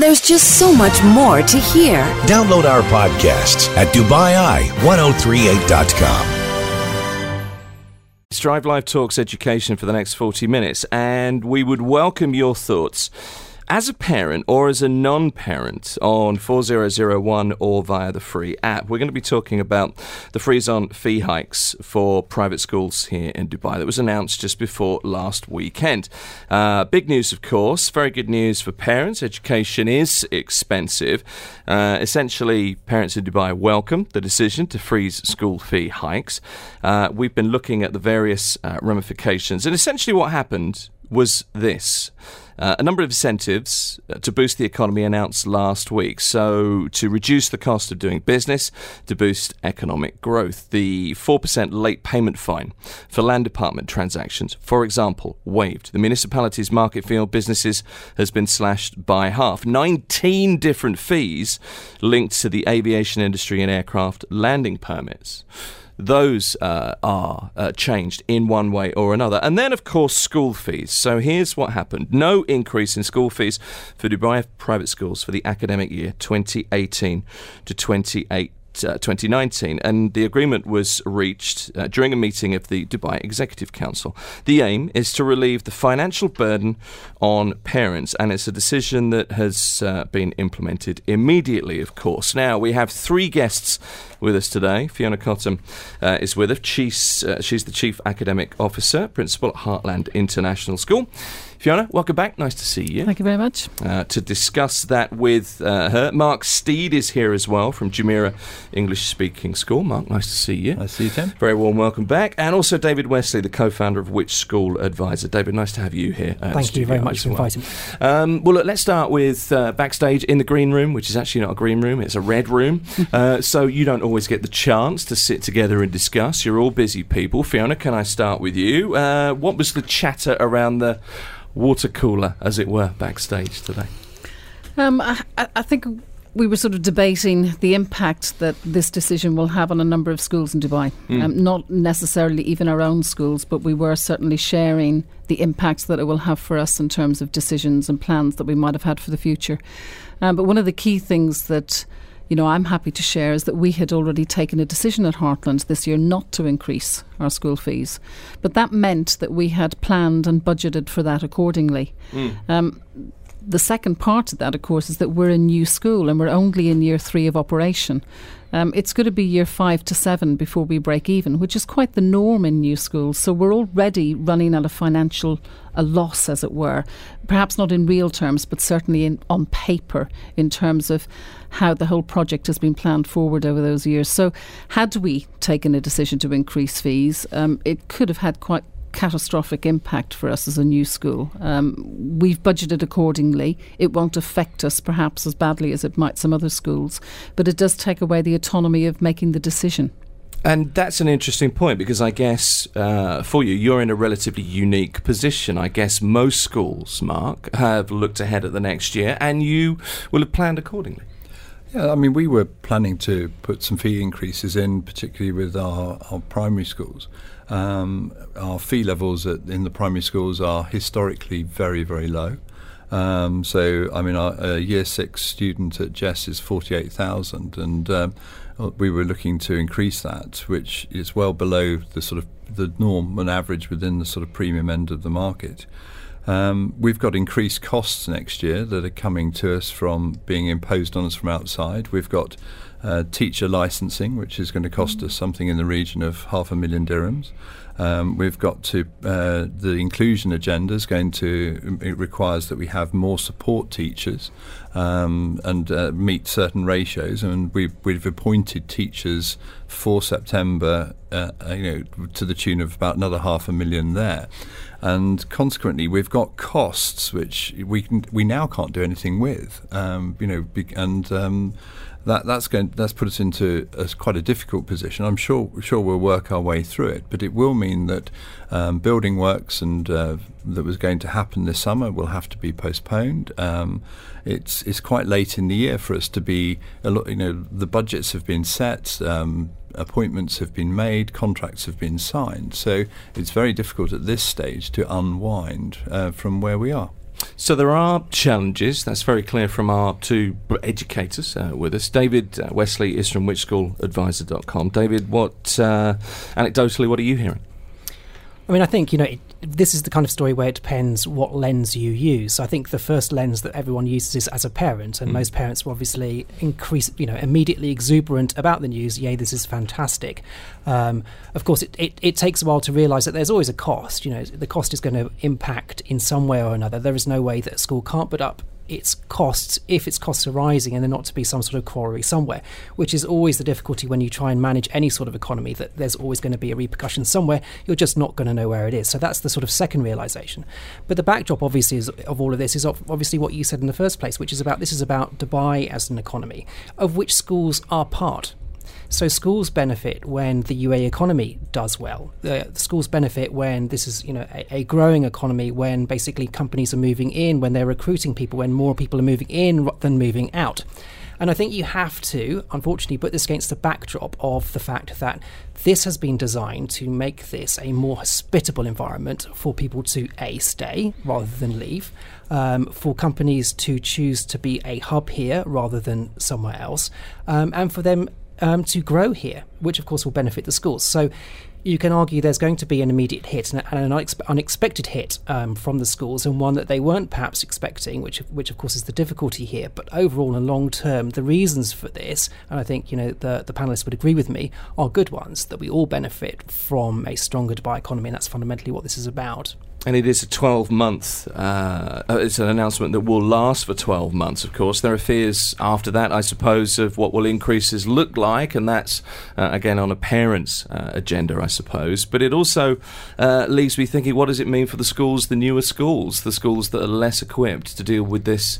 There's just so much more to hear. Download our podcasts at DubaiI1038.com. Drive Live Talks education for the next 40 minutes, and we would welcome your thoughts as a parent or as a non-parent on 4001 or via the free app. We're going to be talking about the freeze-on fee hikes for private schools here in Dubai that was announced just before last weekend. Big news, of course. Very good news for parents. Education is expensive. Essentially, parents in Dubai welcome the decision to freeze school fee hikes. We've been looking at the various ramifications, and essentially what happened was this. A number of incentives to boost the economy announced last week. So to reduce the cost of doing business, to boost economic growth. The 4% late payment fine for land department transactions, for example, waived. The municipality's market fee on businesses has been slashed by half. 19 different fees linked to the aviation industry and aircraft landing permits. Those are changed in one way or another. And then, of course, school fees. So here's what happened. No increase in school fees for Dubai private schools for the academic year 2018 to 2019, and the agreement was reached during a meeting of the Dubai Executive Council. The aim is to relieve the financial burden on parents, and it's a decision that has been implemented immediately, of course. Now, we have three guests with us today. Fiona Cottam is with us. She's the Chief Academic Officer, Principal at Heartland International School. Fiona, welcome back. Nice to see you. Thank you very much. To discuss that with her, Mark Steed is here as well from Jumeirah English-Speaking School. Mark, nice to see you. Nice to see you, Tim. Very warm welcome back. And also David Wesley, the co-founder of Which School Advisor. David, nice to have you here. Thank you very much for inviting me. Well, look, let's start with backstage in the green room, which is actually not a green room, it's a red room. So you don't always get the chance to sit together and discuss. You're all busy people. Fiona, can I start with you? What was the chatter around the water cooler, as it were, backstage today? I think we were sort of debating the impact that this decision will have on a number of schools in Dubai. Not necessarily even our own schools, but we were certainly sharing the impacts that it will have for us in terms of decisions and plans that we might have had for the future. But one of the key things that I'm happy to share is that we had already taken a decision at Heartland this year not to increase our school fees. But that meant that we had planned and budgeted for that accordingly. The second part of that, of course, is that we're a new school and we're only in year 3 of operation. It's going to be year 5 to 7 before we break even, which is quite the norm in new schools. So we're already running at a loss, as it were. Perhaps not in real terms, but certainly on paper, in terms of how the whole project has been planned forward over those years. So had we taken a decision to increase fees, it could have had quite catastrophic impact for us as a new school. We've budgeted accordingly. It won't affect us perhaps as badly as it might some other schools, but it does take away the autonomy of making the decision. And that's an interesting point, because I guess for you're in a relatively unique position. I guess most schools, Mark, have looked ahead at the next year, and you will have planned accordingly. Yeah, I mean, we were planning to put some fee increases in, particularly with our primary schools. Our fee levels in the primary schools are historically very, very low. So, I mean, our year 6 student at Jess is 48,000, and we were looking to increase that, which is well below the sort of the norm and average within the sort of premium end of the market. We've got increased costs next year that are coming to us from being imposed on us from outside. We've got teacher licensing, which is going to cost us something in the region of 500,000 dirhams. We've got to the inclusion agenda is going to, it requires that we have more support teachers and meet certain ratios, and we've appointed teachers for September to the tune of about another 500,000 there. And consequently, we've got costs which we now can't do anything with, that's put us into quite a difficult position. I'm sure we'll work our way through it, but it will mean that building works and that was going to happen this summer will have to be postponed. It's quite late in the year for us to be. The budgets have been set. Appointments have been made, contracts have been signed, so it's very difficult at this stage to unwind from where we are. So there are challenges. That's very clear from our two educators with us. David Wesley is from whichschooladvisor.com. David, anecdotally, what are you hearing? I mean, I think, this is the kind of story where it depends what lens you use. So I think the first lens that everyone uses is as a parent, and most parents will obviously immediately exuberant about the news. Yay, this is fantastic. Of course, it takes a while to realise that there's always a cost. The cost is going to impact in some way or another. There is no way that a school can't put up its costs if its costs are rising and there not to be some sort of corollary somewhere, which is always the difficulty when you try and manage any sort of economy, that there's always going to be a repercussion somewhere. You're just not going to know where it is. So that's the sort of second realisation. But the backdrop, obviously, of all of this is obviously what you said in the first place, which is about Dubai as an economy, of which schools are part. So schools benefit when the UAE economy does well. The schools benefit when this is, a growing economy, when basically companies are moving in, when they're recruiting people, when more people are moving in than moving out. And I think you have to, unfortunately, put this against the backdrop of the fact that this has been designed to make this a more hospitable environment for people to, A, stay rather than leave, for companies to choose to be a hub here rather than somewhere else, and for them to grow here, which of course will benefit the schools. So you can argue there's going to be an immediate hit and an unexpected hit from the schools, and one that they weren't perhaps expecting, which of course is the difficulty here. But overall and long term, the reasons for this, and I think the panellists would agree with me, are good ones, that we all benefit from a stronger Dubai economy, and that's fundamentally what this is about. And it is a 12-month, it's an announcement that will last for 12 months, of course. There are fears after that, I suppose, of what will increases look like, and that's, again, on a parent's agenda, I suppose. But it also leaves me thinking, what does it mean for the schools, the newer schools, the schools that are less equipped to deal with this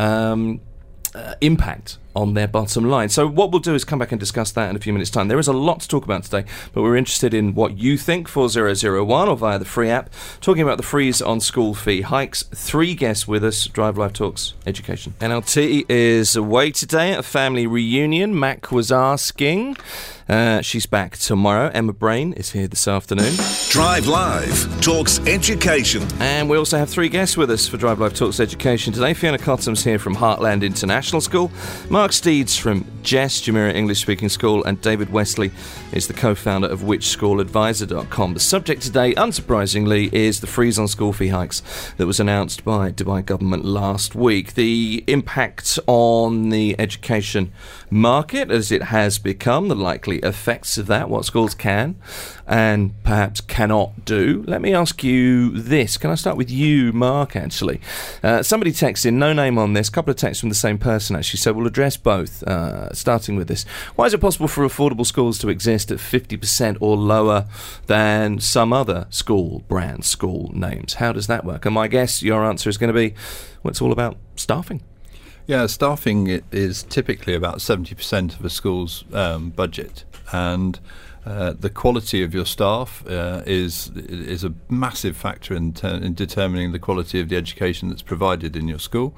impact on their bottom line? So what we'll do is come back and discuss that in a few minutes' time. There is a lot to talk about today, but we're interested in what you think. 4001 or via the free app, talking about the freeze on school fee hikes. 3 guests with us. Drive Live Talks Education. NLT is away today at a family reunion. Mac was asking. She's back tomorrow. Emma Brain is here this afternoon. Drive Live Talks Education. And we also have 3 guests with us for Drive Live Talks Education today. Fiona Cotham's here from Heartland International School. Mark Steeds from Jess Jumeirah English Speaking School, and David Wesley is the co-founder of whichschooladvisor.com. The subject today, unsurprisingly, is the freeze on school fee hikes that was announced by Dubai government last week. The impact on the education market as it has become, the likely effects of that, what schools can and perhaps cannot do. Let me ask you this. Can I start with you, Mark, actually? Somebody texted in, no name on this, a couple of texts from the same person actually, so we'll address both, starting with this. Why is it possible for affordable schools to exist at 50% or lower than some other school brands, school names? How does that work? And my guess, your answer is going to be, well, it's all about staffing. Yeah, staffing is typically about 70% of a school's budget, and the quality of your staff is a massive factor in determining the quality of the education that's provided in your school.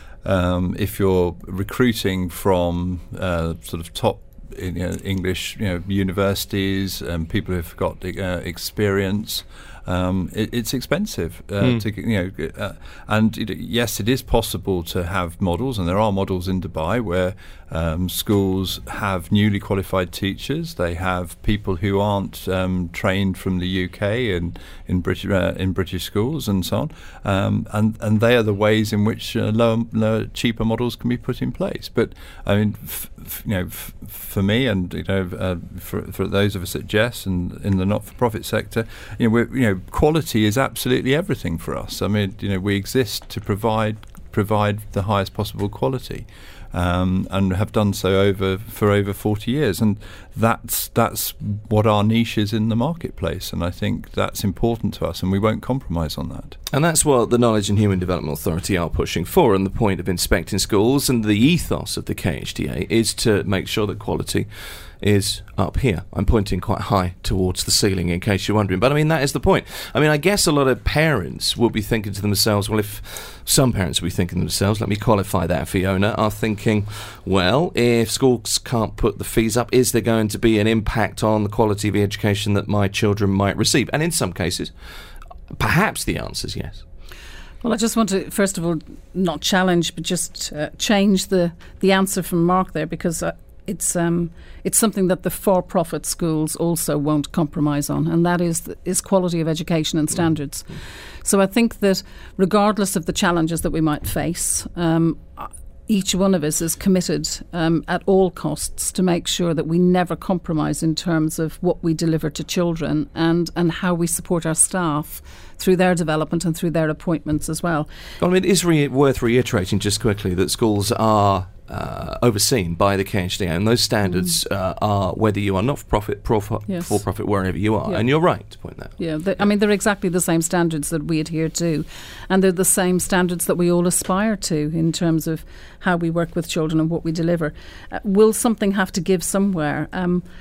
If you're recruiting from sort of top English universities and people who've got experience, it's expensive and yes, it is possible to have models, and there are models in Dubai where schools have newly qualified teachers. They have people who aren't trained from the UK and in British schools and so on, and they are the ways in which lower, cheaper models can be put in place. But I mean, for me, and for those of us at Jess and in the not-for-profit sector, quality is absolutely everything for us. I mean, we exist to provide the highest possible quality, and have done so for over 40 years, and that's what our niche is in the marketplace, and I think that's important to us, and we won't compromise on that. And that's what the Knowledge and Human Development Authority are pushing for, and the point of inspecting schools and the ethos of the KHDA is to make sure that quality is up here. I'm pointing quite high towards the ceiling in case you're wondering, but I mean, that is the point. I mean, I guess a lot of parents will be thinking to themselves, well, if some parents will be thinking to themselves, let me qualify that, Fiona, are thinking, well, if schools can't put the fees up, is there going to be an impact on the quality of the education that my children might receive? And in some cases, perhaps the answer is yes. Well, I just want to, first of all, not challenge, but just change the answer from Mark there, because it's something that the for-profit schools also won't compromise on, and that is quality of education and standards. So I think that regardless of the challenges that we might face, each one of us is committed at all costs to make sure that we never compromise in terms of what we deliver to children and how we support our staff through their development and through their appointments as well. Well, I mean, it is worth reiterating just quickly that schools are overseen by the KHDA, and those standards are whether you are not-for-profit, for-profit, wherever you are. Yeah. And you're right to point that out. Yeah, they're exactly the same standards that we adhere to, and they're the same standards that we all aspire to in terms of how we work with children and what we deliver. Will something have to give somewhere?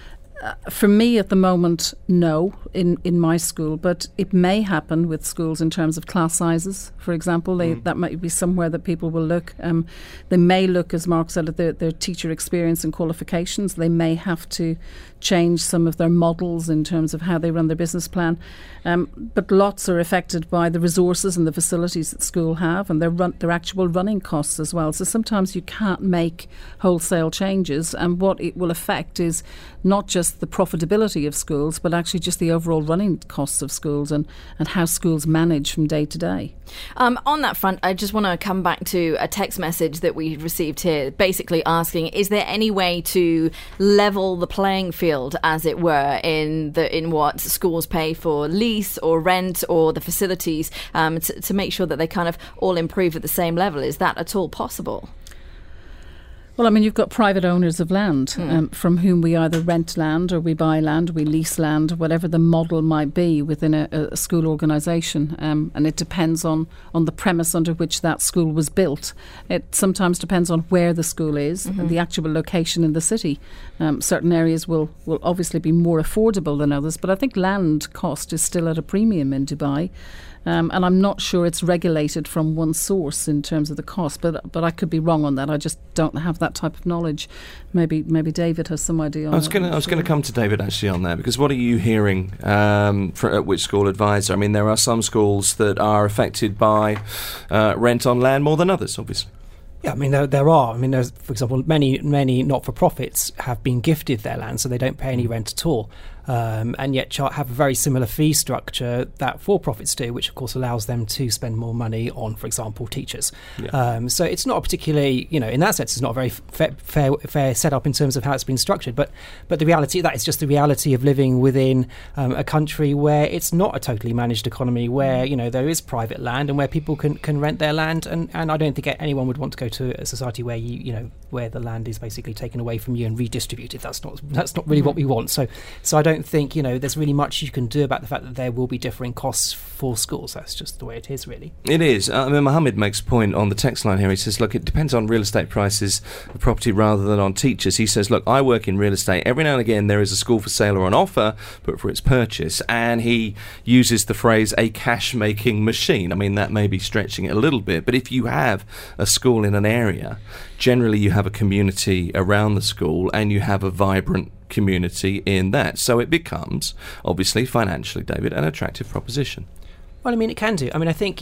For me at the moment, no, in my school, but it may happen with schools in terms of class sizes, for example. That might be somewhere that people will look. They may look, as Mark said, at their teacher experience and qualifications. They may have to change some of their models in terms of how they run their business plan. But lots are affected by the resources and the facilities that school have and their actual running costs as well. So sometimes you can't make wholesale changes, and what it will affect is not just the profitability of schools, but actually just the overall running costs of schools and how schools manage from day to day. On that front, I just want to come back to a text message that we received here, basically asking, is there any way to level the playing field, as it were, in what schools pay for lease or rent or the facilities, to make sure that they kind of all improve at the same level? Is that at all possible? Well, I mean, you've got private owners of land from whom we either rent land or we buy land, we lease land, whatever the model might be within a school organisation. And it depends on the premise under which that school was built. It sometimes depends on where the school is and the actual location in the city. Certain areas will obviously be more affordable than others, but I think land cost is still at a premium in Dubai. And I'm not sure it's regulated from one source in terms of the cost, but I could be wrong on that. I just don't have that type of knowledge. Maybe David has some idea on that. I was going to come to David actually on that, because what are you hearing at Which School Advisor? I mean, there are some schools that are affected by rent on land more than others, obviously. Yeah, I mean, there are. I mean, there's, for example, many not-for-profits have been gifted their land, so they don't pay any rent at all. And yet have a very similar fee structure that for-profits do, which of course allows them to spend more money on, for example, teachers. Yeah. So it's not a particularly, in that sense, it's not a very fair setup in terms of how it's been structured. But the reality, that is just the reality of living within a country where it's not a totally managed economy, where, there is private land and where people can rent their land. And I don't think anyone would want to go to a society where where the land is basically taken away from you and redistributed. That's not really what we want. So I don't think there's really much you can do about the fact that there will be differing costs for schools. That's just the way it is, really. It is. I mean, Mohammed makes a point on the text line here. He says, look, it depends on real estate prices of property rather than on teachers. He says, look, I work in real estate. Every now and again there is a school for sale or on offer, but for its purchase. And he uses the phrase a cash-making machine. I mean, that may be stretching it a little bit, but if you have a school in an area, generally you have a community around the school and you have a vibrant community in that. So it becomes, obviously, financially, David, an attractive proposition. Well, I mean, it can do. I mean, I think,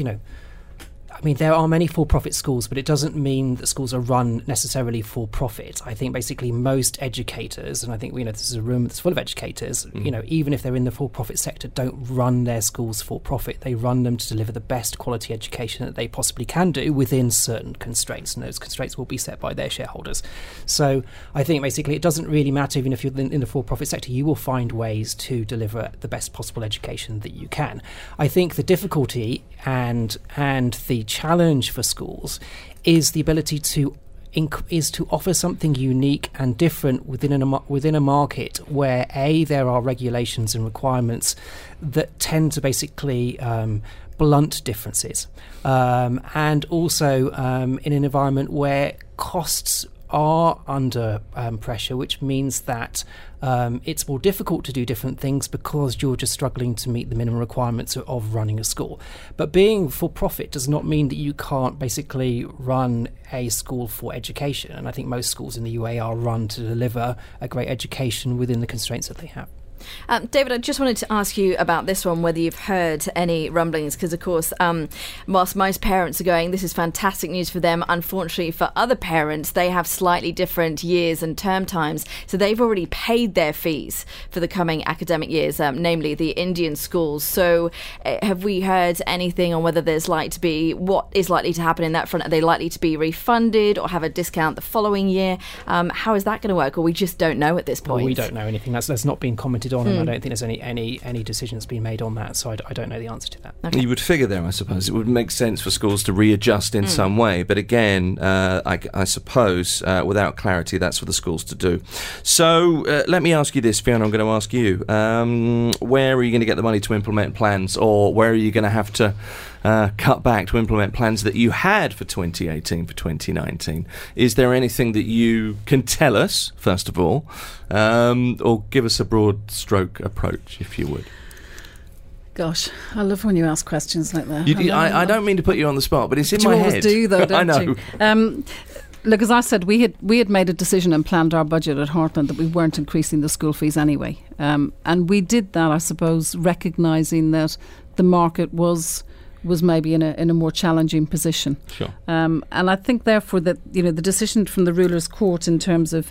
there are many for-profit schools, but it doesn't mean that schools are run necessarily for profit. I think basically most educators, and I think this is a room that's full of educators, even if they're in the for-profit sector, don't run their schools for profit. They run them to deliver the best quality education that they possibly can do within certain constraints, and those constraints will be set by their shareholders. So I think basically it doesn't really matter, even if you're in the for-profit sector, you will find ways to deliver the best possible education that you can. I think the difficulty and the challenge for schools is the ability to offer something unique and different within a market where there are regulations and requirements that tend to basically blunt differences, and also in an environment where costs are under pressure, which means that it's more difficult to do different things because you're just struggling to meet the minimum requirements of running a school. But being for profit does not mean that you can't basically run a school for education. And I think most schools in the UAE are run to deliver a great education within the constraints that they have. David, I just wanted to ask you about this one, whether you've heard any rumblings, because, of course, whilst most parents are going, this is fantastic news for them, unfortunately for other parents, they have slightly different years and term times, so they've already paid their fees for the coming academic years, namely the Indian schools. So have we heard anything on whether there's likely to be, what is likely to happen in that front? Are they likely to be refunded or have a discount the following year? How is that going to work? Or we just don't know at this point? Well, we don't know anything. That's not been commented on, and I don't think there's any decisions being made on that, so I don't know the answer to that. Okay. You would figure there, I suppose, it would make sense for schools to readjust in some way, but again, I suppose without clarity, that's for the schools to do. So let me ask you this, Fiona, I'm going to ask you, where are you going to get the money to implement plans, or where are you going to have to cut back to implement plans that you had for 2018, for 2019? Is there anything that you can tell us, first of all, or give us a broad stroke approach, if you would? Gosh, I love when you ask questions like that. I don't mean to put you on the spot, but it's in my head. You always do, though, don't I know. you? Look, as I said, we had made a decision and planned our budget at Heartland that we weren't increasing the school fees anyway. And we did that, I suppose, recognising that the market was maybe in a more challenging position. Sure. And I think, therefore, that the decision from the ruler's court in terms of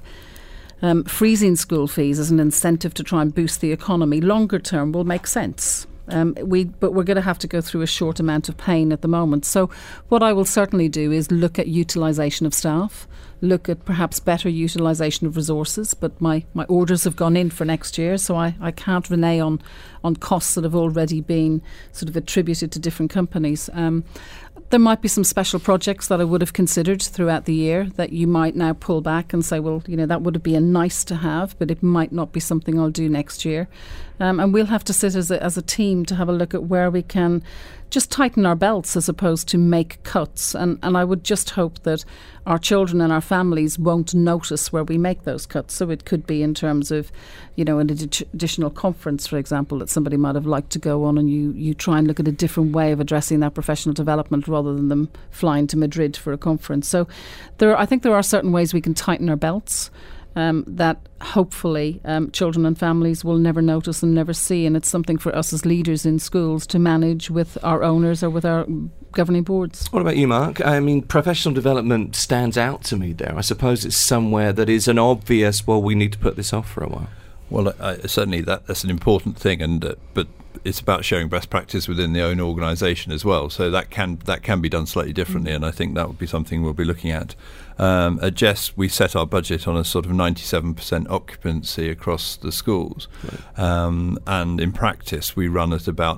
freezing school fees as an incentive to try and boost the economy longer term will make sense. But we're going to have to go through a short amount of pain at the moment. So what I will certainly do is look at utilisation of staff, look at perhaps better utilisation of resources. But my orders have gone in for next year, so I can't renege on costs that have already been sort of attributed to different companies. There might be some special projects that I would have considered throughout the year that you might now pull back and say, well, that would be a nice to have, but it might not be something I'll do next year. And we'll have to sit as a team to have a look at where we can just tighten our belts as opposed to make cuts. And I would just hope that our children and our families won't notice where we make those cuts. So it could be in terms of, an additional conference, for example, that somebody might have liked to go on, and you try and look at a different way of addressing that professional development rather than them flying to Madrid for a conference. So I think there are certain ways we can tighten our belts that hopefully children and families will never notice and never see, and it's something for us as leaders in schools to manage with our owners or with our governing boards. What about you, Mark? I mean, professional development stands out to me there. I suppose it's somewhere that is an obvious, well, we need to put this off for a while. Well, certainly that's an important thing, but it's about sharing best practice within the own organisation as well. So that can be done slightly differently, and I think that would be something we'll be looking at. At Jess, we set our budget on a sort of 97% occupancy across the schools, right. And in practice we run at about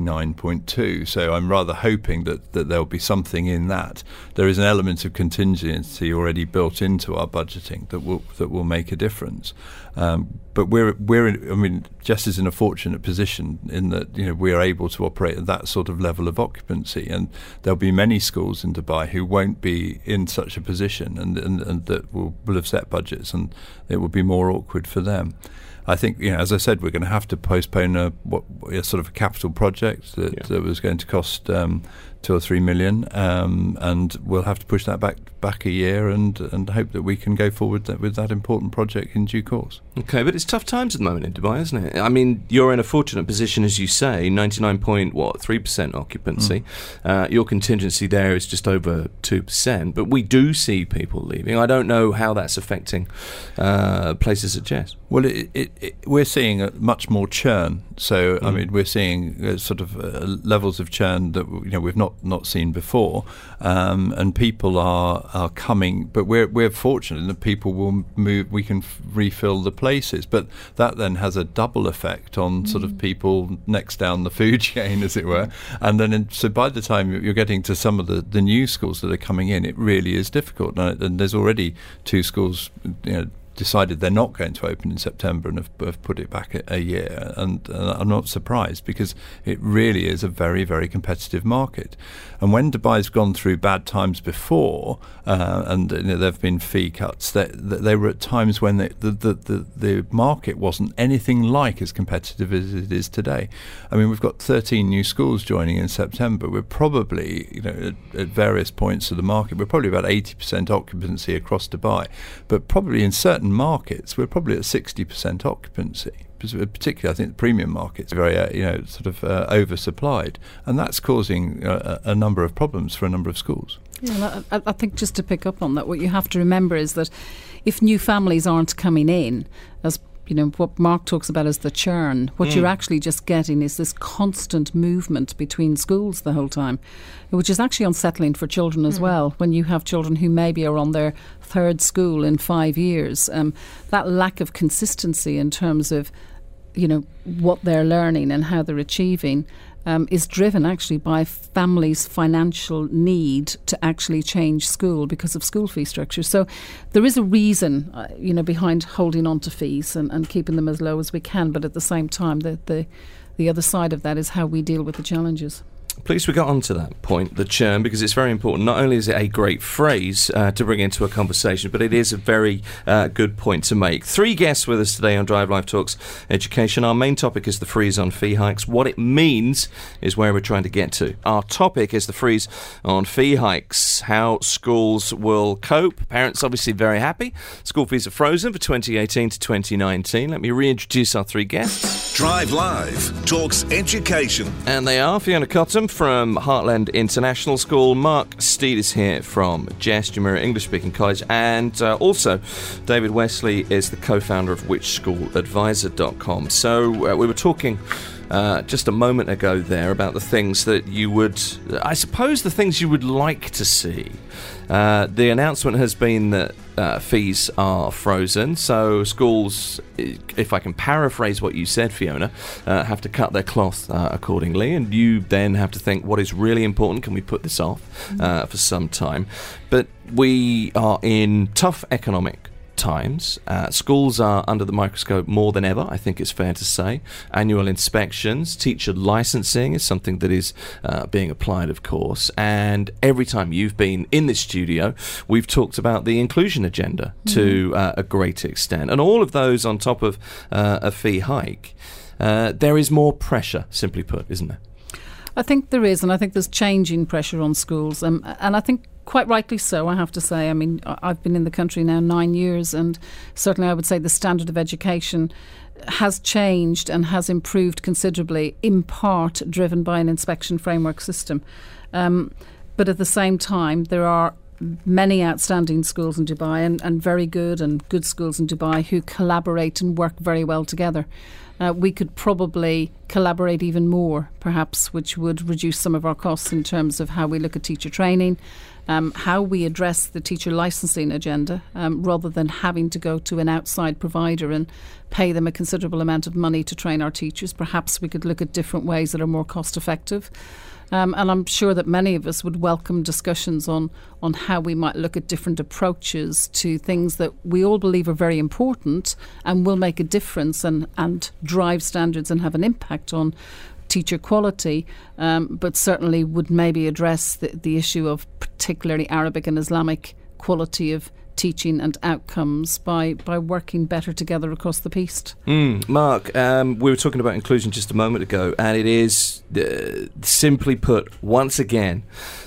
99.2. So I'm rather hoping that there'll be something in that. There is an element of contingency already built into our budgeting that will make a difference. But Jess is in a fortunate position in that we are able to operate at that sort of level of occupancy, and there'll be many schools in Dubai who won't be in such a position and that will have set budgets, and it will be more awkward for them. I think, as I said, we're going to have to postpone a sort of a capital project that was going to cost 2 or 3 million, and we'll have to push that back a year and hope that we can go forward with that important project in due course. Okay, but it's tough times at the moment in Dubai, isn't it? I mean, you're in a fortunate position, as you say, 99.3% occupancy. Your contingency there is just over 2%, but we do see people leaving. I don't know how that's affecting places at Jess. Well, we're seeing much more churn. So, I mean, we're seeing sort of levels of churn that we've not seen before, and people are coming. But we're fortunate that people will move. We can refill the places, but that then has a double effect on sort of people next down the food chain, as it were. And then, so by the time you're getting to some of the new schools that are coming in, it really is difficult. And there's already 2 schools, decided they're not going to open in September and have put it back a year, and I'm not surprised, because it really is a very, very competitive market. And when Dubai's gone through bad times before, and there have been fee cuts, they were at times when the market wasn't anything like as competitive as it is today. I mean, we've got 13 new schools joining in September. We're probably, at various points of the market, we're probably about 80% occupancy across Dubai, but probably in certain markets we're probably at 60% occupancy. particularly I think the premium market's very oversupplied, and that's causing a number of problems for a number of schools. Yeah, I think just to pick up on that, what you have to remember is that if new families aren't coming in, as what Mark talks about as the churn, what you're actually just getting is this constant movement between schools the whole time, which is actually unsettling for children as well. When you have children who maybe are on their third school in 5 years, that lack of consistency in terms of what they're learning and how they're achieving is driven actually by families' financial need to actually change school because of school fee structure. So there is a reason, behind holding on to fees and keeping them as low as we can. But at the same time, the other side of that is how we deal with the challenges. Please, we got on to that point, the churn, because it's very important. Not only is it a great phrase to bring into a conversation, but it is a very good point to make. 3 guests with us today on Drive Live Talks Education. Our main topic is the freeze on fee hikes. What it means is where we're trying to get to. Our topic is the freeze on fee hikes, how schools will cope. Parents obviously very happy. School fees are frozen for 2018 to 2019. Let me reintroduce our 3 guests. Drive Live Talks Education. And they are Fiona Cottam from Heartland International School, Mark Steed is here from Jess Jumeirah English Speaking College, and also David Wesley is the co-founder of WhичSchoolAdvisor.com. So we were talking just a moment ago there about the things that you would, I suppose the things you would like to see. The announcement has been that fees are frozen, so schools, if I can paraphrase what you said, Fiona, have to cut their cloth accordingly, and you then have to think, what is really important? Can we put this off for some time? But we are in tough economic times. Schools are under the microscope more than ever, I think it's fair to say. Annual inspections, teacher licensing is something that is being applied, of course, and every time you've been in this studio, we've talked about the inclusion agenda to a great extent, and all of those on top of a fee hike. There is more pressure, simply put, isn't there? I think there is, and I think there's changing pressure on schools, and I think quite rightly so, I have to say. I mean, I've been in the country now 9 years, and certainly I would say the standard of education has changed and has improved considerably, in part driven by an inspection framework system. But at the same time, there are many outstanding schools in Dubai and very good and good schools in Dubai who collaborate and work very well together. We could probably collaborate even more, perhaps, which would reduce some of our costs in terms of how we look at teacher training, how we address the teacher licensing agenda, rather than having to go to an outside provider and pay them a considerable amount of money to train our teachers. Perhaps we could look at different ways that are more cost effective. And I'm sure that many of us would welcome discussions on how we might look at different approaches to things that we all believe are very important and will make a difference and drive standards and have an impact on teacher quality, but certainly would maybe address the issue of particularly Arabic and Islamic quality of teaching and outcomes by working better together across the piece. Mark, we were talking about inclusion just a moment ago, and it is, simply put, once again,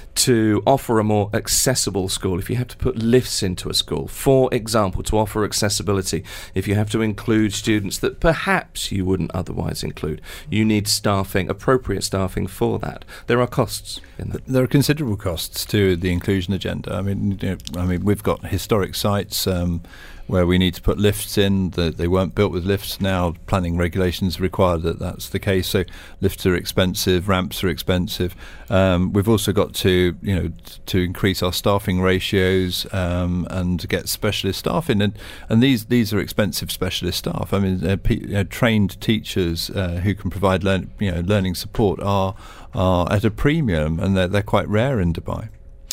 to offer a more accessible school. If you have to put lifts into a school, for example, to offer accessibility, if you have to include students that perhaps you wouldn't otherwise include, you need staffing, appropriate staffing for that. There are costs in that. There are considerable costs to the inclusion agenda. I mean, we've got historic sites where we need to put lifts in. They weren't built with lifts. Now planning regulations require that that's the case. So lifts are expensive, ramps are expensive. We've also got to increase our staffing ratios and to get specialist staff in. And these are expensive specialist staff. I mean, trained teachers who can provide learning support are at a premium, and they're quite rare in Dubai.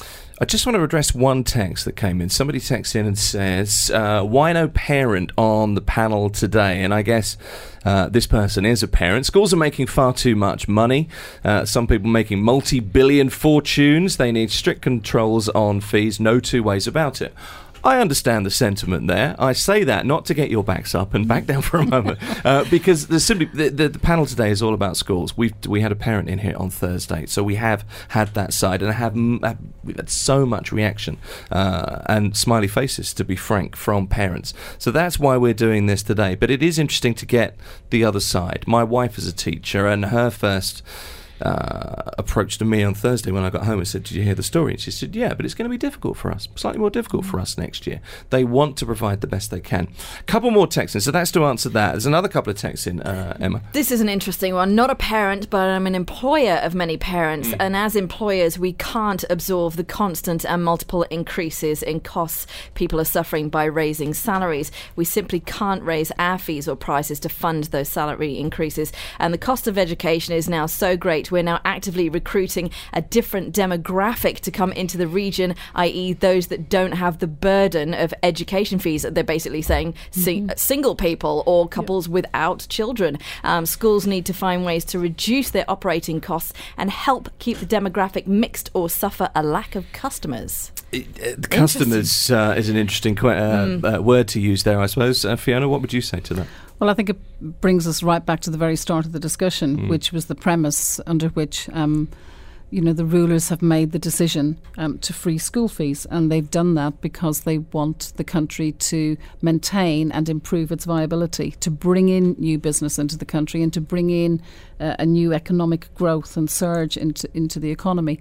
I just want to address one text that came in. Somebody texts in and says, why no parent on the panel today? And I guess this person is a parent. Schools are making far too much money. Some people making multi-billion fortunes. They need strict controls on fees. No two ways about it. I understand the sentiment there. I say that not to get your backs up and back down for a moment, because there's simply the panel today is all about schools. We had a parent in here on Thursday, so we have had that side, and we've had so much reaction and smiley faces, to be frank, from parents. So that's why we're doing this today. But it is interesting to get the other side. My wife is a teacher, and her first approach to me on Thursday when I got home and said, "Did you hear the story?" And she said, "Yeah, but it's going to be difficult for us, slightly more difficult for us next year." They want to provide the best they can. Couple more texts in, so that's to answer that. There's another couple of texts in, Emma. This is an interesting one. Not a parent, but I'm an employer of many parents, and as employers we can't absorb the constant and multiple increases in costs people are suffering by raising salaries. We simply can't raise our fees or prices to fund those salary increases, and the cost of education is now so great. We're now actively recruiting a different demographic to come into the region, i.e. those that don't have the burden of education fees. They're basically saying single people or couples without children. Schools need to find ways to reduce their operating costs and help keep the demographic mixed or suffer a lack of customers. Customers is an interesting word to use there, I suppose. Fiona, what would you say to that? Well, I think it brings us right back to the very start of the discussion, which was the premise under which the rulers have made the decision to freeze school fees, and they've done that because they want the country to maintain and improve its viability, to bring in new business into the country and to bring in a new economic growth and surge into the economy.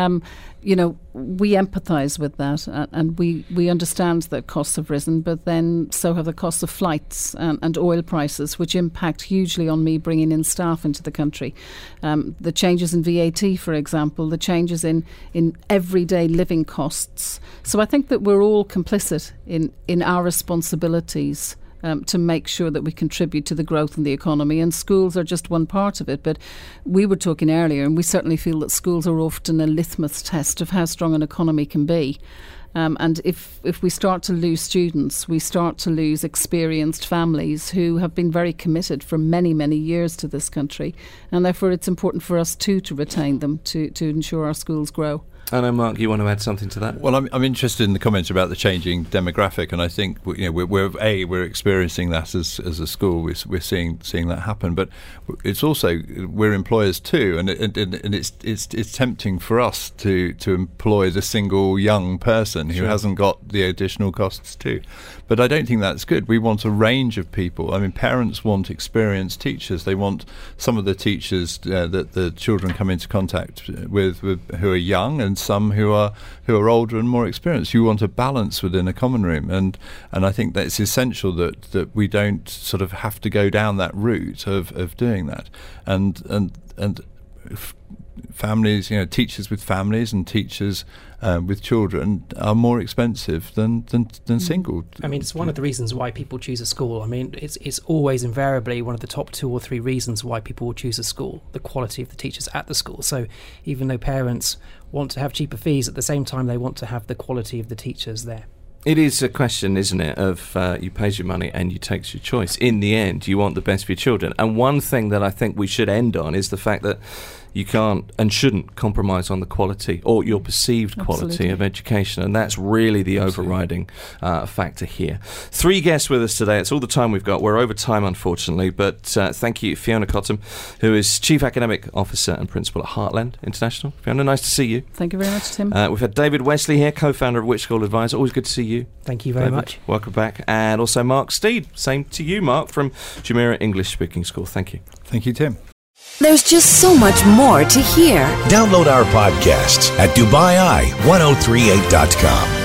We empathise with that, and we understand that costs have risen, but then so have the costs of flights and oil prices, which impact hugely on me bringing in staff into the country. The changes in VAT, for example, the changes in everyday living costs. So I think that we're all complicit in our responsibilities to make sure that we contribute to the growth in the economy, and schools are just one part of it. But we were talking earlier, and we certainly feel that schools are often a litmus test of how strong an economy can be. And if we start to lose students, we start to lose experienced families who have been very committed for many, many years to this country, and therefore it's important for us too to retain them to ensure our schools grow. I know, Mark, you want to add something to that? Well, I'm interested in the comments about the changing demographic, and I think we're experiencing that as a school. We're seeing that happen, but it's also we're employers too, and it's tempting for us to employ the single young person who hasn't got the additional costs too. But I don't think that's good. We want a range of people. I mean, parents want experienced teachers. They want some of the teachers that the children come into contact with who are young, and some who are older and more experienced. You want a balance within a common room, and I think that it's essential that we don't sort of have to go down that route of doing that. And families, teachers with families and teachers with children are more expensive than single. I mean, it's one of the reasons why people choose a school. I mean, it's always invariably one of the top 2 or 3 reasons why people will choose a school, the quality of the teachers at the school. So even though parents want to have cheaper fees, at the same time they want to have the quality of the teachers there. It is a question, isn't it, of you pays your money and you takes your choice. In the end, you want the best for your children. And one thing that I think we should end on is the fact that you can't and shouldn't compromise on the quality or your perceived quality of education, and that's really the overriding factor here. 3 guests with us today. It's all the time we've got. We're over time, unfortunately, but thank you, Fiona Cottam, who is Chief Academic Officer and Principal at Heartland International. Fiona, nice to see you. Thank you very much, Tim. We've had David Wesley here, co-founder of Which School Advisor. Always good to see you. Thank you very much. Welcome back. And also Mark Steed. Same to you, Mark, from Jumeirah English Speaking School. Thank you. Thank you, Tim. There's just so much more to hear. Download our podcasts at DubaiEye1038.com.